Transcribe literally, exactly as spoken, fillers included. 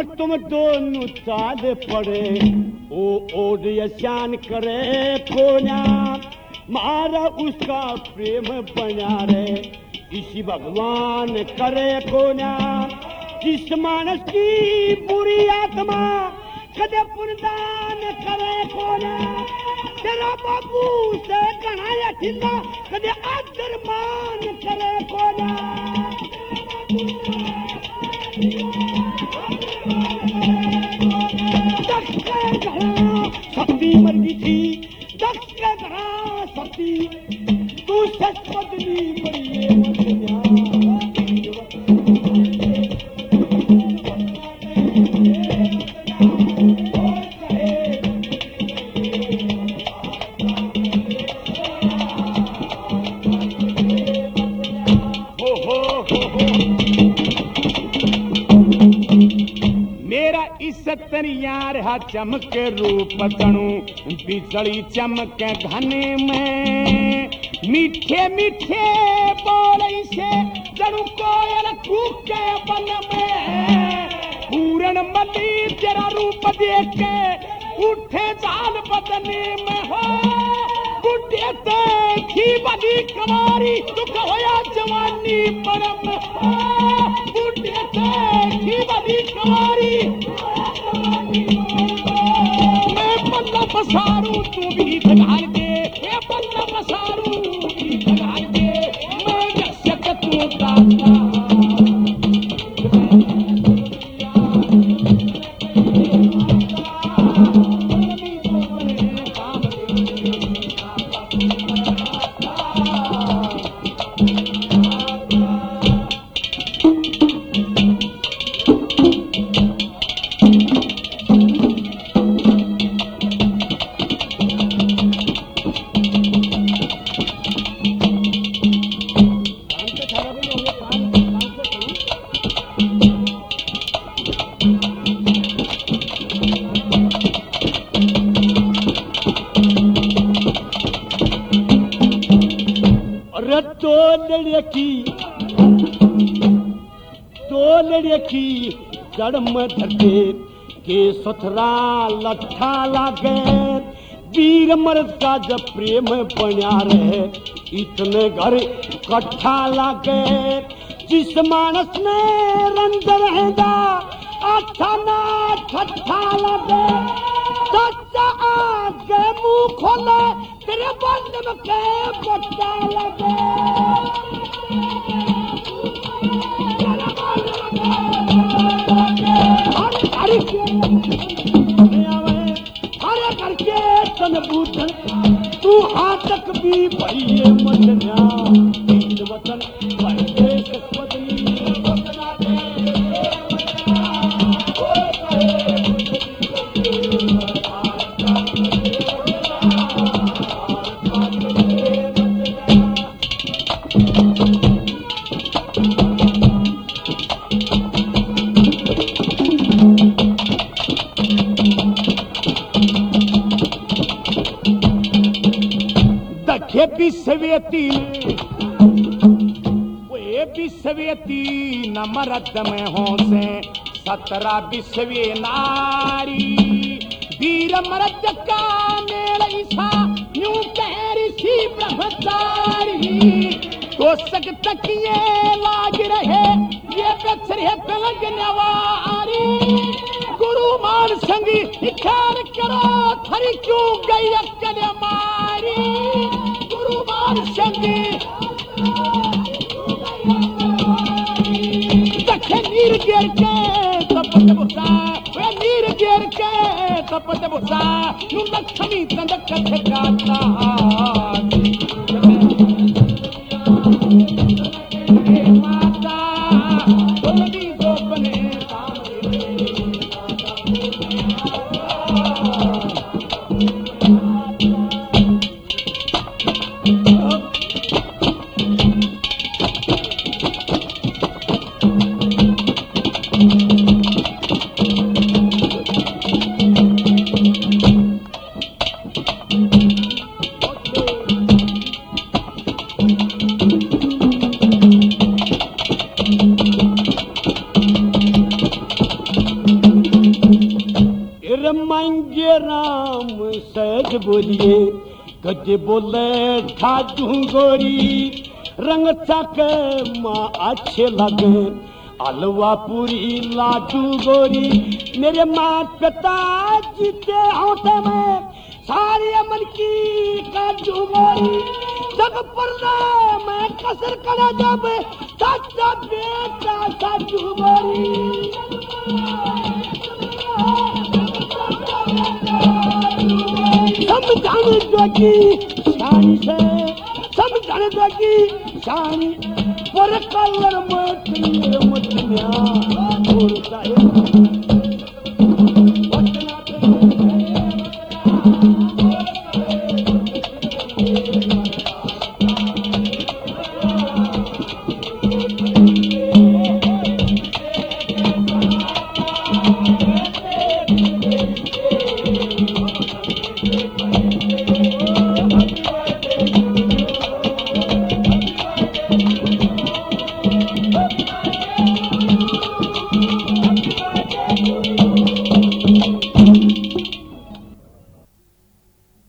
हम तुम दोनों चाल पड़े ओ ओड यशान करे कोना मारा उसका प्रेम बना रहे इसी भगवान करे कोना जिस मानस की बुरी आत्मा कदे पुनदान करे कोना तेरा बाबू से कढ़ाया ठिल्ला कदे आदर मान करे कोना दक्ष के घड़ा शक्ति मर गई थी दक्ष के घड़ा शक्ति तू सच बदली मरिए मत यार हा चमक रूप तणु बिजली चमक घने में मीठे मीठे बोले से जणु कोयल कूके बन में पूरन मली तेरा रूप देख के उठे जाल बदने में हो बुढ़े देखी बदी कमारी दुख होया जवानी परम बुढ़े देखी बदी कमारी मैं पल्ला पसारू तू भी ढगाल दे मैं पल्ला पसारू तू भी ढगाल दे मैं जैसे तू दाता जड़म धरते के सुथरा लट्ठा लागे वीर मर्द का जब प्रेम बना रहे इतने घर कट्ठा लागे जिस मानस ने रंग रहेगा अच्छा ना ठट्ठा लागे सच्चा आगे मुंह खोले तेरे बंद में के बट्टा लागे हरे करके तन बूझन तू हाथ तक भी भइए मचना तीन वचन परदेश बदली विश्वेती वे विश्वेती न मरद में हो से सत्रह विश्वे नारी वीर मरद का मेल ईसा यूं कह ऋषि ब्रह्मचारी तो सक तकिए लाग रहे ये बचरे पलंग नवारी गुरु मान संगी इख्यार करो थरी क्यों गई अक्कल मारी दखे नीर गिर के तपत बुसा वे नीर गिर के तपत बुसा नु लक्ष्मी तंदक ठेकाता माता बोली गोपने के बोलिए गजे बोले ठाजू गोरी रंग चक माँ अच्छे लगे हलवा पूरी लाडू गोरी मेरे माँ पिता जीते होते में सारी अमन की काजू गोरी जब पर्दा मैं कसर करा जब सच्चा बेटा साजू गोरी समझाने जोगी शानी से समझाने जोगी शानी पर कलर मत मत